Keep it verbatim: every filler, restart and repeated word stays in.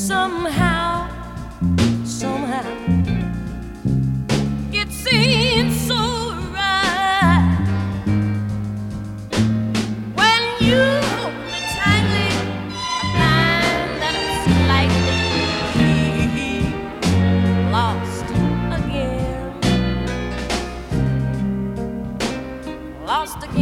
somehow, somehow, it seems so right when you hold me tightly. I find that I'm slightly lost again, lost again.